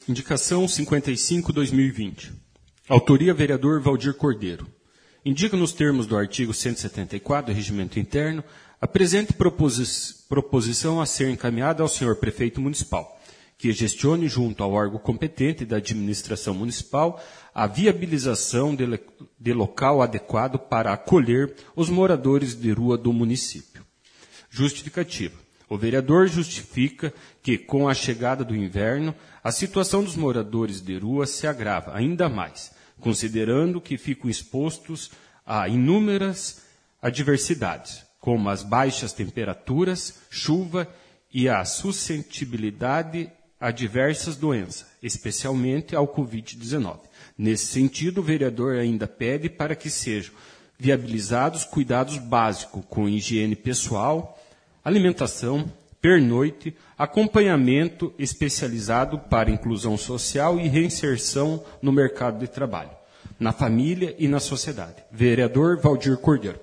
Indicação 55/2020. Autoria, vereador Valdir Cordeiro. Indica nos termos do artigo 174 do Regimento Interno a presente proposição a ser encaminhada ao senhor prefeito municipal, que gestione junto ao órgão competente da administração municipal a viabilização de local adequado para acolher os moradores de rua do município. Justificativa. O vereador justifica que, com a chegada do inverno, a situação dos moradores de rua se agrava ainda mais, considerando que ficam expostos a inúmeras adversidades, como as baixas temperaturas, chuva e a suscetibilidade a diversas doenças, especialmente ao Covid-19. Nesse sentido, o vereador ainda pede para que sejam viabilizados cuidados básicos com higiene pessoal, alimentação, pernoite, acompanhamento especializado para inclusão social e reinserção no mercado de trabalho, na família e na sociedade. Vereador Valdir Cordeiro.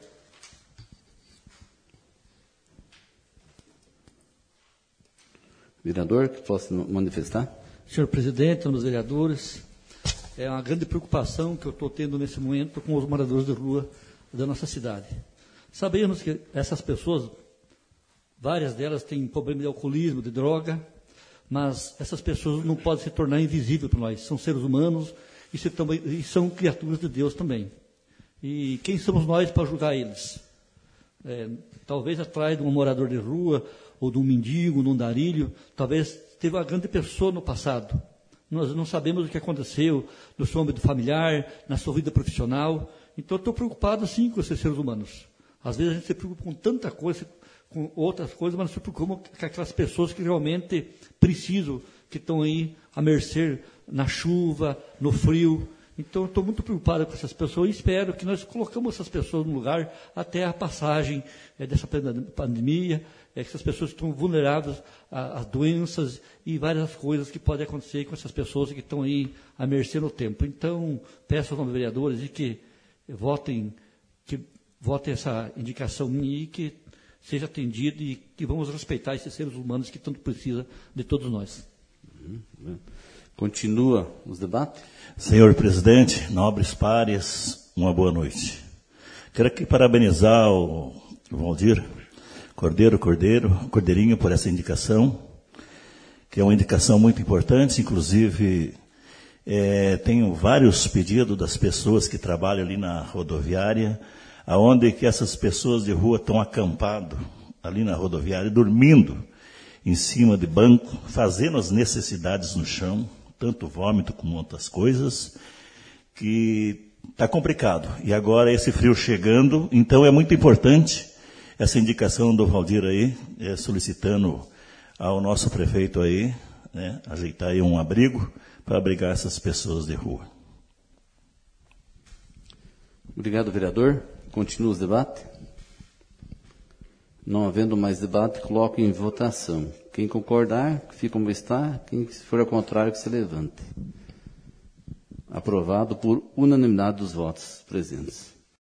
Vereador, que possa manifestar? Senhor presidente, senhores vereadores, é uma grande preocupação que eu estou tendo nesse momento com os moradores de rua da nossa cidade. Sabemos que essas pessoas, várias delas têm problema de alcoolismo, de droga, mas essas pessoas não podem se tornar invisíveis para nós. São seres humanos e são criaturas de Deus também. E quem somos nós para julgar eles? Talvez atrás de um morador de rua, ou de um mendigo, de um andarilho, talvez teve uma grande pessoa no passado. Nós não sabemos o que aconteceu no seu âmbito familiar, na sua vida profissional. Então, eu estou preocupado, sim, com esses seres humanos. Às vezes, a gente se preocupa com tanta coisa, com outras coisas, mas não se preocupa com aquelas pessoas que realmente precisam, que estão aí à mercê na chuva, no frio. Então, eu estou muito preocupado com essas pessoas e espero que nós colocamos essas pessoas no lugar até a passagem dessa pandemia, que essas pessoas estão vulneráveis a doenças e várias coisas que podem acontecer com essas pessoas que estão aí à mercê no tempo. Então, peço aos vereadores que votem essa indicação minha e que seja atendido e que vamos respeitar esses seres humanos que tanto precisam de todos nós. Continua os debates. Senhor presidente, nobres pares, uma boa noite. Quero aqui parabenizar o Valdir Cordeirinho, por essa indicação, que é uma indicação muito importante. Inclusive, tenho vários pedidos das pessoas que trabalham ali na rodoviária, aonde que essas pessoas de rua estão acampadas ali na rodoviária, dormindo em cima de banco, fazendo as necessidades no chão, tanto vômito como outras coisas, que está complicado. E agora esse frio chegando, então é muito importante essa indicação do Valdir aí, solicitando ao nosso prefeito aí, ajeitar aí um abrigo para abrigar essas pessoas de rua. Obrigado, vereador. Continua os debates. Não havendo mais debate, coloco em votação. Quem concordar, fica como está. Quem for ao contrário, que se levante. Aprovado por unanimidade dos votos presentes.